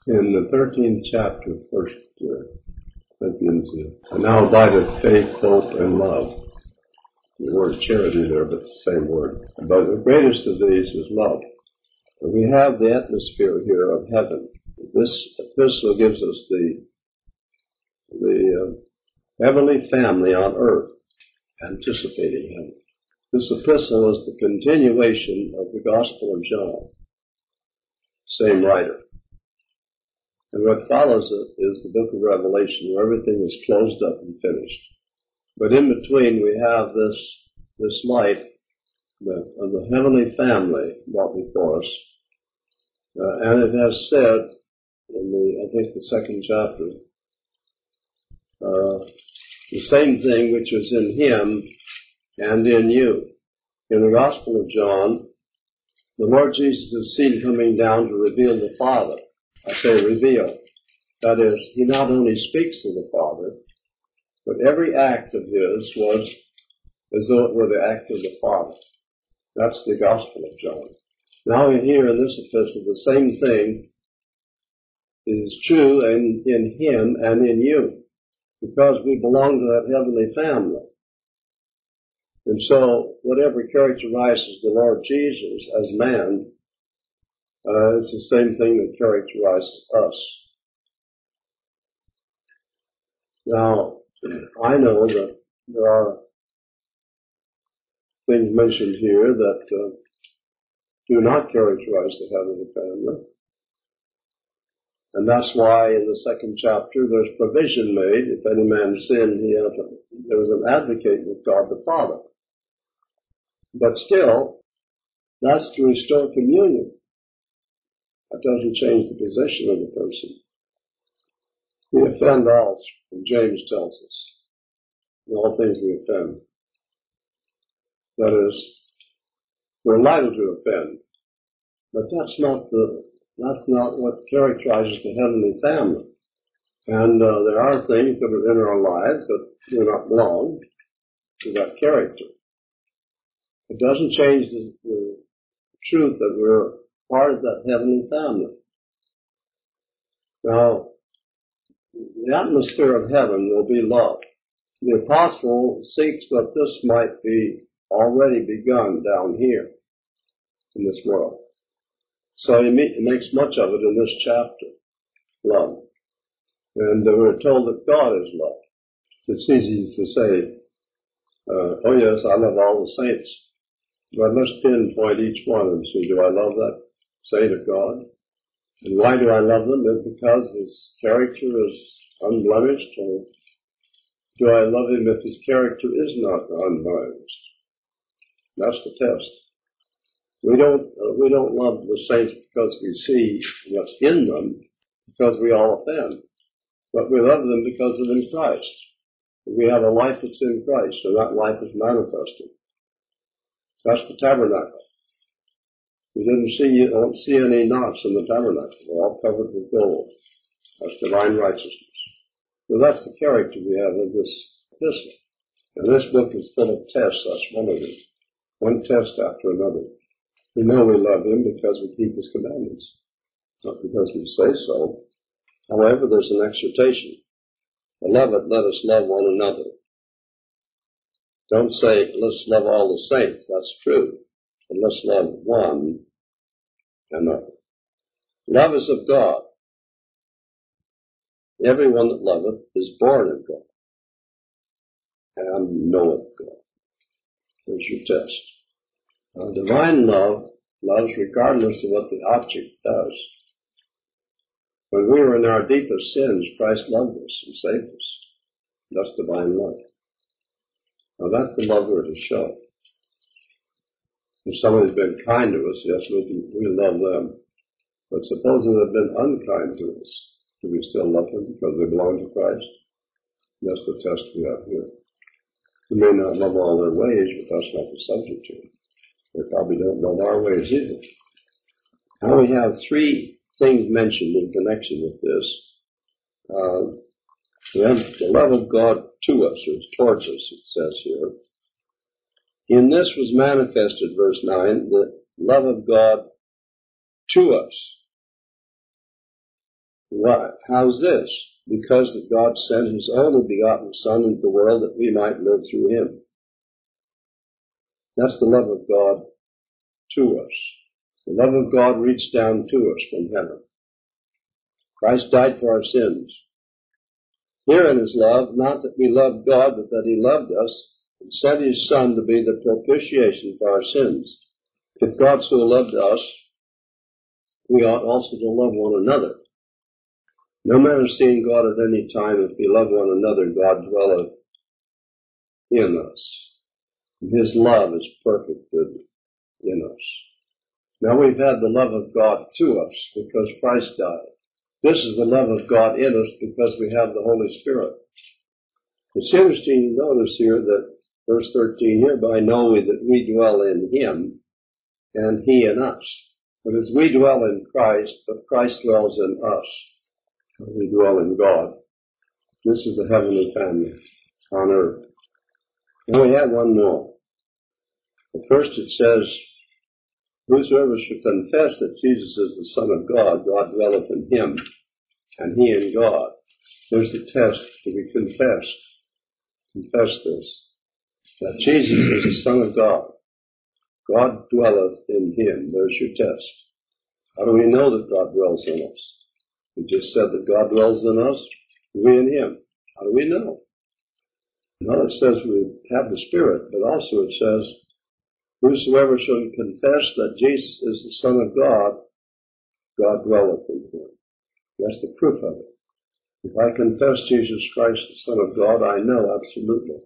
In the 13th chapter, First Corinthians, and now abideth faith, hope, and love. The word charity there, but it's the same word. But the greatest of these is love. And we have the atmosphere here of heaven. This epistle gives us the heavenly family on earth, anticipating him. This epistle is the continuation of the Gospel of John. Same writer. And what follows it is the book of Revelation, where everything is closed up and finished. But in between we have this light of the heavenly family brought before us. And it has said in the second chapter, the same thing which is in him and in you. In the Gospel of John, the Lord Jesus is seen coming down to reveal the Father. I say reveal. That is, he not only speaks of the Father, but every act of his was as though it were the act of the Father. That's the Gospel of John. Now here in this epistle, the same thing is true in him and in you, because we belong to that heavenly family. And so, whatever characterizes the Lord Jesus as man, is the same thing that characterizes us. Now, I know that there are things mentioned here that do not characterize the heavenly family. And that's why in the second chapter there's provision made. If any man sin, there's an advocate with God the Father. But still, that's to restore communion. That doesn't change the position of the person. We offend all, and James tells us. In all things we offend. That is, we're liable to offend. But that's not what characterizes the heavenly family. And there are things that are in our lives that do not belong to that character. It doesn't change the truth that we're part of that heavenly family. Now, the atmosphere of heaven will be love. The apostle seeks that this might be already begun down here in this world. So he makes much of it in this chapter, love. And we're told that God is love. It's easy to say, oh yes, I love all the saints. But let's pinpoint each one and say, do I love that saint of God? And why do I love them? Is it because his character is unblemished? Or do I love him if his character is not unblemished? That's the test. We don't love the saints because we see what's in them, because we all offend. But we love them because of in Christ. We have a life that's in Christ, and that life is manifested. That's the tabernacle. You don't see any knots in the tabernacle. They're all covered with gold. That's divine righteousness. Well, that's the character we have of this epistle. And this book is full of tests. That's one of them. One test after another. We know we love him because we keep his commandments. Not because we say so. However, there's an exhortation. Beloved, let us love one another. Don't say, let's love all the saints. That's true. But let's love one another. Love is of God. Everyone that loveth is born of God and knoweth God. There's your test. Now, divine love loves regardless of what the object does. When we were in our deepest sins, Christ loved us and saved us. That's divine love. Now that's the love we're to show. If somebody's been kind to us, yes, we love them. But supposing they've been unkind to us, do we still love them because they belong to Christ? That's the test we have here. We may not love all their ways, but that's not the subject here. They probably don't love our ways either. Now we have three things mentioned in connection with this. We have the love of God to us, or towards us, it says here. In this was manifested, verse 9, the love of God to us. Why? How's this? Because that God sent His only begotten Son into the world that we might live through Him. That's the love of God to us. The love of God reached down to us from heaven. Christ died for our sins. Herein is love, not that we loved God, but that He loved us and sent His Son to be the propitiation for our sins. If God so loved us, we ought also to love one another. No man has seen God at any time. If we love one another, God dwelleth in us. His love is perfected in us. Now we've had the love of God to us because Christ died. This is the love of God in us because we have the Holy Spirit. It's interesting to notice here that verse 13, hereby know we that we dwell in Him and He in us. But as we dwell in Christ, but Christ dwells in us, we dwell in God. This is the heavenly family on earth. And we have one more. At first it says, whosoever shall confess that Jesus is the Son of God, God dwelleth in Him, and He in God. There's the test to be confessed. Confess this, that Jesus is the Son of God. God dwelleth in Him. There's your test. How do we know that God dwells in us? We just said that God dwells in us, we in Him. How do we know? Well, it says we have the Spirit, but also it says, whosoever shall confess that Jesus is the Son of God, God dwelleth in Him. That's the proof of it. If I confess Jesus Christ, the Son of God, I know absolutely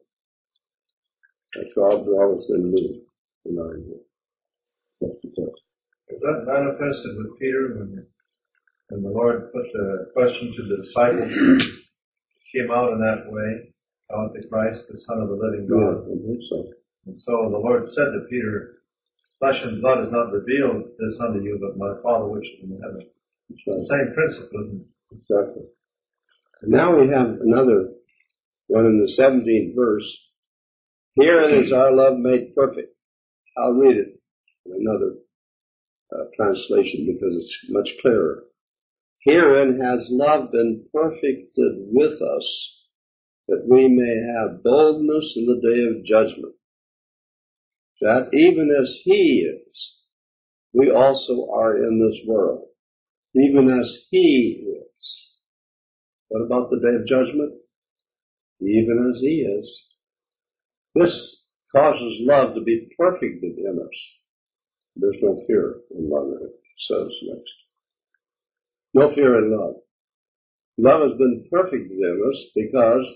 that God dwelleth in me, and I in Him. That's the test. Is that manifested with Peter when the Lord put the question to the disciples? Came out in that way, called the Christ, the Son of the living God. Yeah, I think so. And so the Lord said to Peter, flesh and blood has not revealed this unto you, but my Father which is in heaven. Right. The same principle, isn't it? Exactly. And now we have another one in the 17th verse. Herein is our love made perfect. I'll read it in another translation because it's much clearer. Herein has love been perfected with us, that we may have boldness in the day of judgment. That even as He is, we also are in this world. Even as He is. What about the day of judgment? Even as He is. This causes love to be perfected in us. There's no fear in love, it says next. No fear in love. Love has been perfected in us because,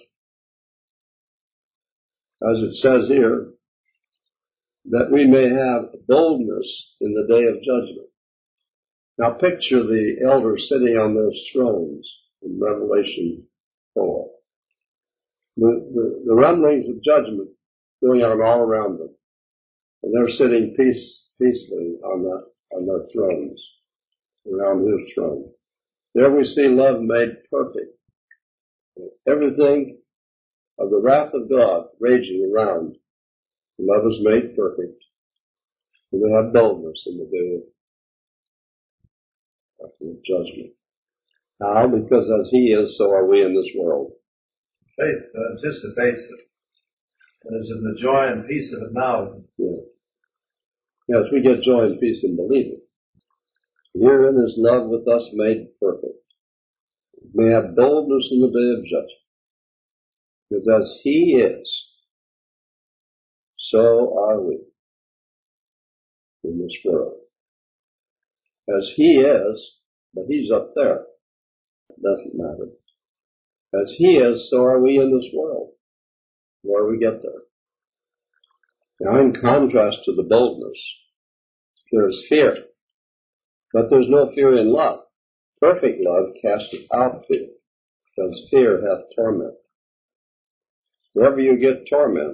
as it says here, that we may have boldness in the day of judgment. Now picture the elders sitting on those thrones in Revelation 4. The rumblings of judgment going on all around them. And they're sitting peacefully on their thrones, around His throne. There we see love made perfect. Everything of the wrath of God raging around. Love is made perfect. And we have boldness in the day of judgment. How? Because as He is, so are we in this world. Faith anticipates it. And is in the joy and peace of it now. Yeah. Yes, we get joy and peace in believing. Herein is love with us made perfect. We may have boldness in the day of judgment. Because as He is, so are we in this world. As He is, but He's up there. It doesn't matter. As He is, so are we in this world. Where we get there. Now in contrast to the boldness, there is fear. But there's no fear in love. Perfect love casteth out fear, because fear hath torment. Wherever you get torment,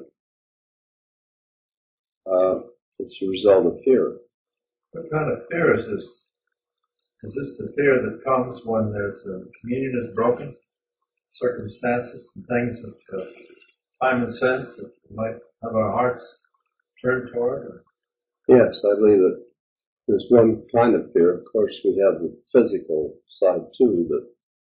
it's a result of fear. What kind of fear is this? Is this the fear that comes when there's communion is broken? Circumstances and things of time and sense that we might have our hearts turned toward? Or? Yes, I believe that there's one kind of fear. Of course, we have the physical side too, that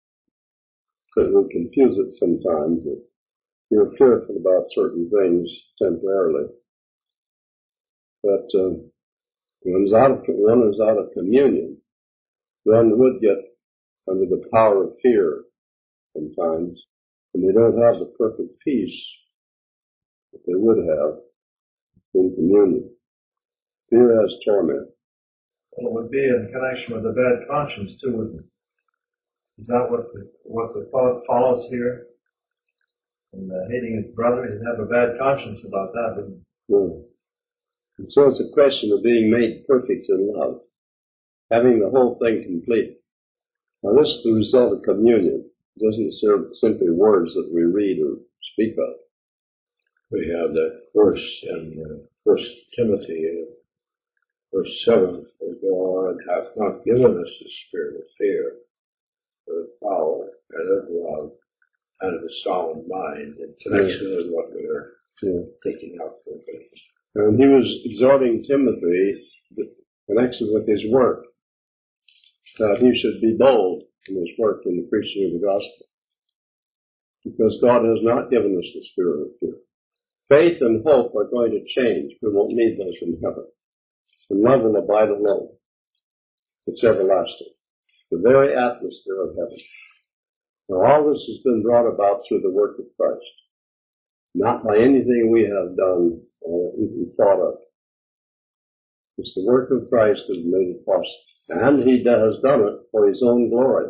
that we confuse it sometimes, that you're fearful about certain things temporarily. But when one is out of communion, one would get under the power of fear sometimes, and they don't have the perfect peace that they would have in communion. Fear has torment. Well, it would be in connection with a bad conscience too, wouldn't it? Is that what the thought follows here? And hating his brother, he'd have a bad conscience about that, wouldn't he? Yeah. And so it's a question of being made perfect in love, having the whole thing complete. Now this is the result of communion. It doesn't serve simply words that we read or speak of. We have that verse in 1 Timothy, verse 7, for God hath not given us the spirit of fear, but of power and of love and of a sound mind in connection with what we are thinking of. And he was exhorting Timothy in connection with his work, that he should be bold in his work in the preaching of the gospel. Because God has not given us the spirit of fear. Faith and hope are going to change. We won't need those in heaven. And love will abide alone. It's everlasting. The very atmosphere of heaven. Now all this has been brought about through the work of Christ. Not by anything we have done or even thought of. It's the work of Christ that has made it possible. And he has done it for his own glory,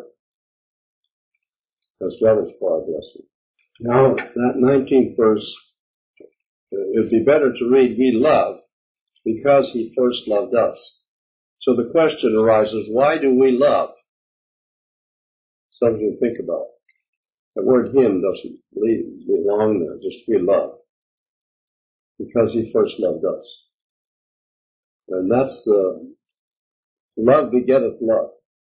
as well as for our blessing. Now, that 19th verse, it would be better to read, we love because he first loved us. So the question arises, why do we love? Something to think about. The word him doesn't belong there, just we love. Because he first loved us. And that's love begetteth love.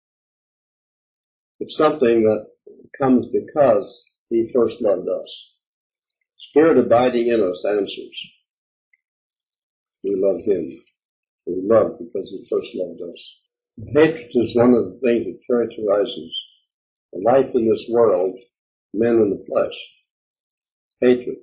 It's something that comes because he first loved us. Spirit abiding in us answers. We love him. We love because he first loved us. Hatred is one of the things that characterizes life in this world, men in the flesh. Hatred.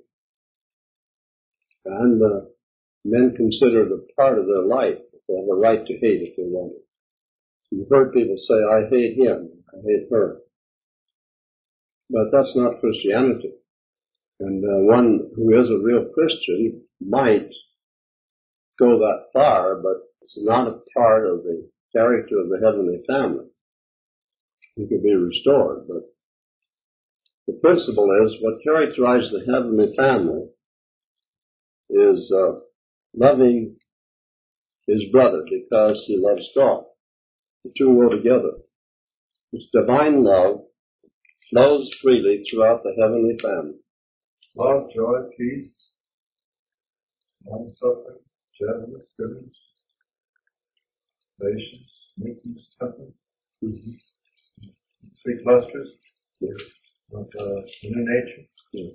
And men consider it a part of their life. They have a right to hate if they want it. You've heard people say, I hate him, I hate her. But that's not Christianity. And one who is a real Christian might go that far, but it's not a part of the character of the heavenly family. He could be restored, but the principle is what characterizes the heavenly family is loving his brother because he loves God. The two go together. This divine love flows freely throughout the heavenly family. Love, joy, peace, long-suffering, gentleness, goodness, patience, meekness, temperance. Three clusters of the new nature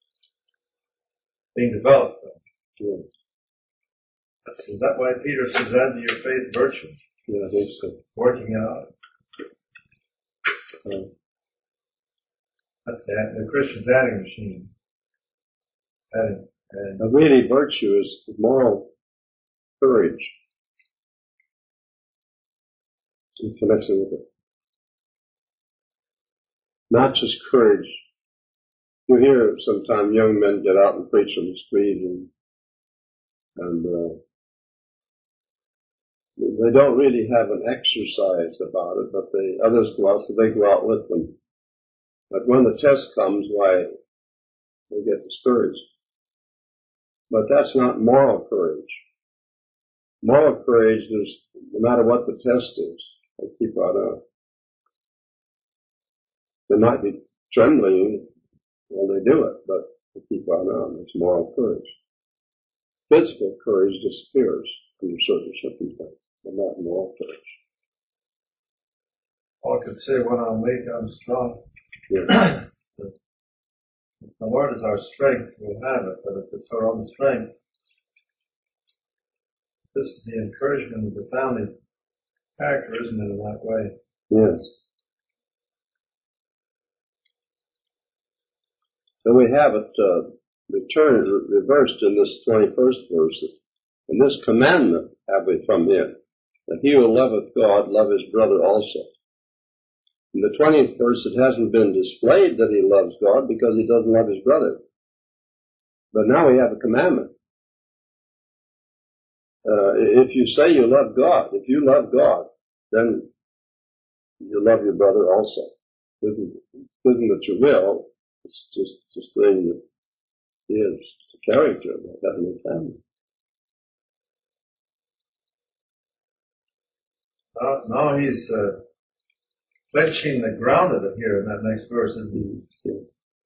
being developed. Is that why Peter says, add to your faith virtue? Yeah, I think so. Working out. That's the Christian's adding machine. Adding. And really, virtue is moral courage in connection with it. Not just courage. You hear sometimes young men get out and preach on the street and they don't really have an exercise about it, but others go out, so they go out with them. But when the test comes, why, they get discouraged. But that's not moral courage. Moral courage is, no matter what the test is, they keep right on. They might be trembling while they do it, but they keep right on. It's moral courage. Physical courage disappears under certain circumstances, but not moral courage. Paul could say, when I'm weak, I'm strong. Yeah. So, if the Lord is our strength, we'll have it, but if it's our own strength, this is the encouragement of the family character, isn't it, in that way? Yes. So we have it reversed in this 21st verse. And this commandment have we from him, that he who loveth God love his brother also. In the 20th verse, it hasn't been displayed that he loves God because he doesn't love his brother. But now we have a commandment. If you say you love God, if you love God, then you love your brother also. Isn't that you will? It's just this thing that is the character of the heavenly family. Now he's clenching the ground of it here in that next verse. Yeah.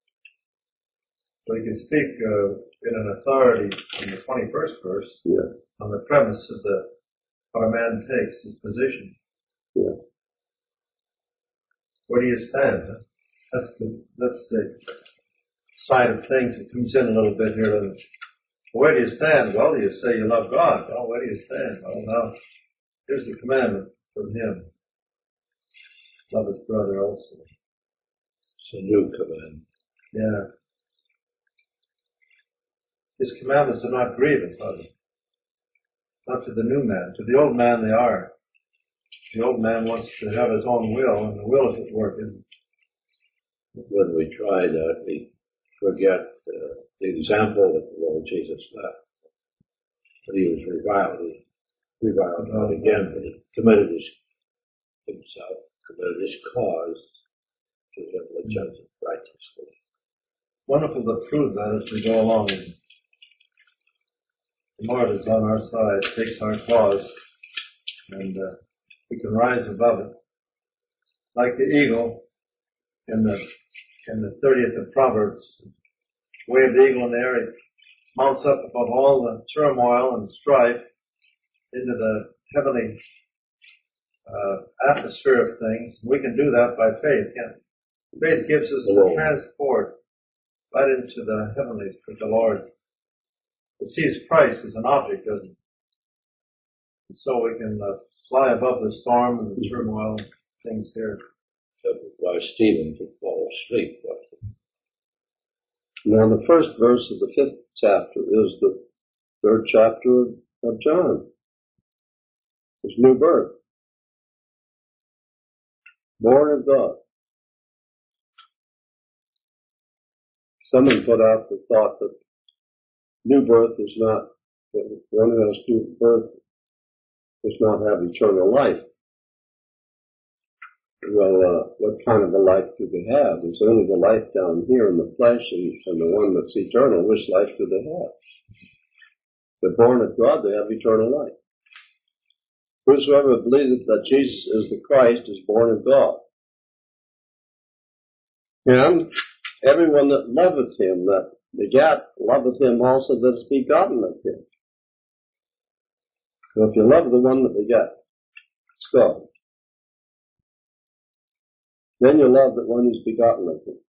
So he can speak in an authority in the 21st verse on the premise of what a man takes, his position. Yeah. Where do you stand? That's the side of things that comes in a little bit here. Where do you stand? Well, you say you love God. Well, where do you stand? Well, now, here's the commandment from him. Love his brother also. It's a new commandment. Yeah. His commandments are not grievous, are they? Not to the new man. To the old man they are. The old man wants to have his own will, and the will is at work in him. When we try that, we forget the example that the Lord Jesus left. When he was reviled not again, but he committed himself, committed his cause to him that judgeth righteously. Wonderful to prove that as we go along. The Lord is on our side, takes our cause, and we can rise above it. Like the eagle in the 30th of Proverbs, wave the eagle in the air, he mounts up above all the turmoil and strife into the heavenly atmosphere of things. We can do that by faith, can't we? Faith gives us the transport right into the heavenlies with the Lord. It sees Christ as an object, doesn't it? And so we can fly above the storm and the turmoil and things here. So why Stephen could fall asleep. Now the first verse of the 5th chapter is the 3rd chapter of John. His new birth. Born of God. Someone put out the thought that new birth is not, that one who has new birth does not have eternal life. Well, what kind of a life do they have? There's only the life down here in the flesh and the one that's eternal. Which life do they have? If they're born of God, they have eternal life. Whosoever believeth that Jesus is the Christ is born of God. And everyone that loveth him, that begat, loveth him also that is begotten of him. So if you love the one that begat, it's God. Then you love the one who's begotten of him.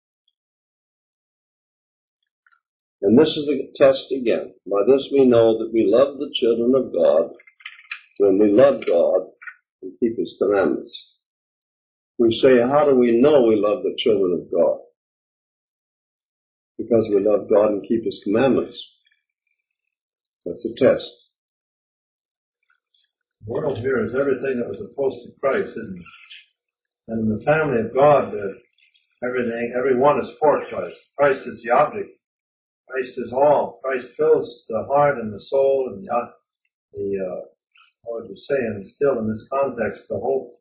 And this is the test again. By this we know that we love the children of God when we love God and keep his commandments. We say, how do we know we love the children of God? Because we love God and keep his commandments. That's a test. The world here is everything that was opposed to Christ, isn't it? And in the family of God, everyone is for Christ. Christ is the object. Christ is all. Christ fills the heart and the soul and what would you say, and still in this context, the hope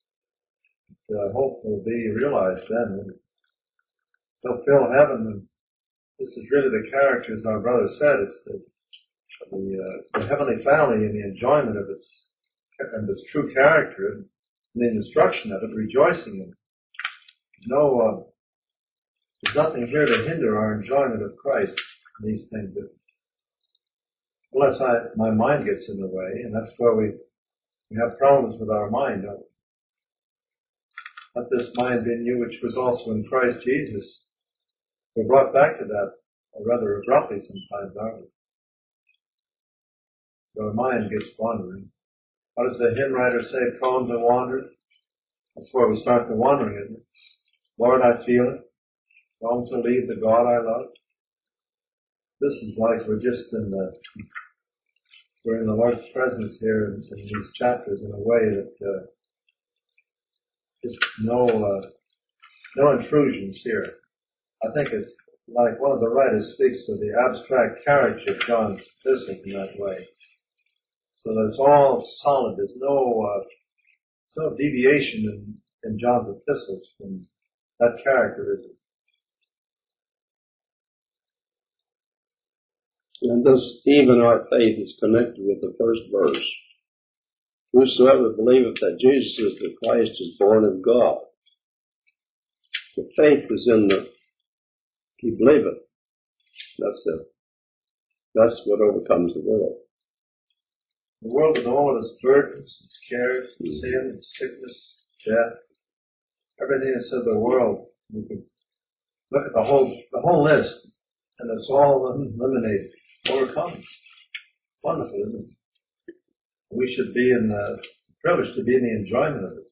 will be realized then. They'll fill heaven, and this is really the character, as our brother said, it's the heavenly family and the enjoyment of its true character and the instruction of it, rejoicing in it. There's nothing here to hinder our enjoyment of Christ in these things. Unless my mind gets in the way, and that's where we have problems with our mind, don't we? Let this mind be in you, which was also in Christ Jesus. We're brought back to that rather abruptly sometimes, aren't we? So our mind gets wandering. What does the hymn writer say? Prone to wander? That's where we start the wandering, isn't it? Lord, I feel it. long to leave the God I love. This is like we're in the Lord's presence here in these chapters in a way that just no intrusions here. I think it's like one of the writers speaks of the abstract character of John's epistle in that way. So that it's all solid. There's no deviation in John's epistles from that characterism. And thus, even our faith is connected with the first verse. Whosoever believeth that Jesus is the Christ is born of God. The faith is in he believeth. That's what overcomes the world. The world with all of its burdens, its cares, its sin, its sickness, death, everything that's in the world, you can look at the whole list, and it's all eliminated, overcome. Wonderful, isn't it? We should be privileged to be in the enjoyment of it.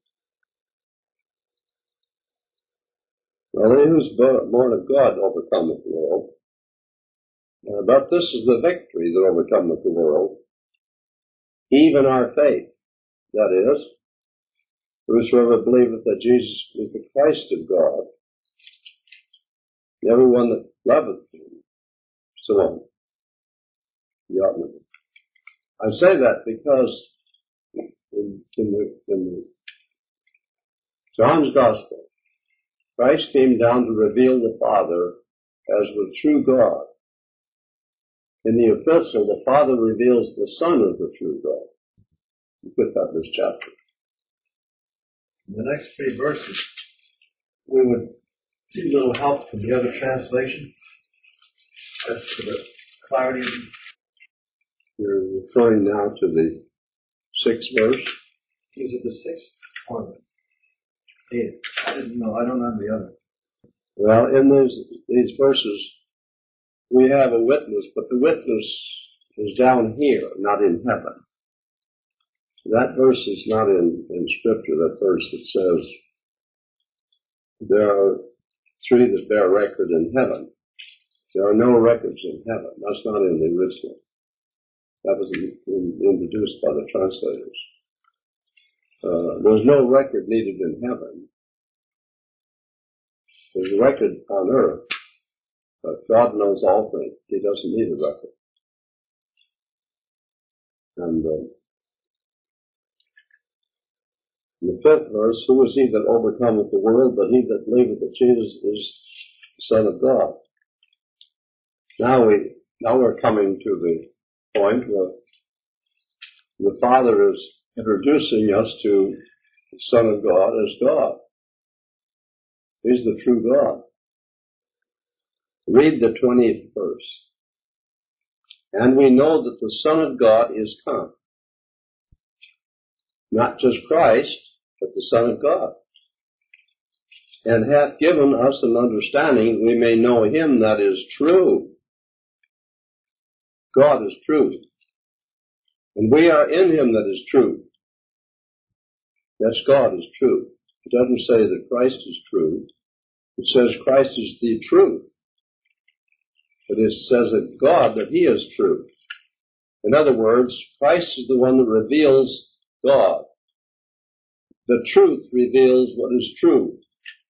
Well, he who's born of God overcometh the world. But this is the victory that overcometh the world, even our faith. That is, whosoever believeth that Jesus is the Christ of God, everyone that loveth him, so on. I say that because in the John's Gospel, Christ came down to reveal the Father as the true God. In the epistle, the Father reveals the Son as the true God. You put that in this chapter. In the next 3 verses, we would need a little help from the other translation as to the clarity. You're referring now to the 6th verse. Is it the 6th or the 8th? I didn't know. I don't have the other. Well, in these verses, we have a witness, but the witness is down here, not in heaven. That verse is not in Scripture, that verse that says, there are 3 that bear record in heaven. There are no records in heaven. That's not in the original. That was introduced by the translators. There's no record needed in heaven. There's a record on earth, but God knows all things. He doesn't need a record. And in the 5th verse, who is he that overcometh the world, but he that believeth that Jesus is the Son of God? Now we're coming to the point where the Father is introducing us to the Son of God as God. He's the true God. Read the 20th verse. And we know that the Son of God is come. Not just Christ, but the Son of God. And hath given us an understanding we may know him that is true. God is true. And we are in him that is true. Yes, God is true. It doesn't say that Christ is true. It says Christ is the truth. But it says that God, that he is true. In other words, Christ is the one that reveals God. The truth reveals what is true.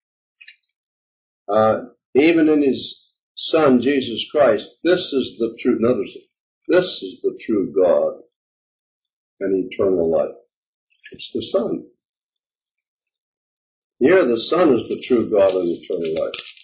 Even in his Son, Jesus Christ, this is the true, notice it, this is the true God and eternal life. It's the Son. Here the Son is the true God and eternal life.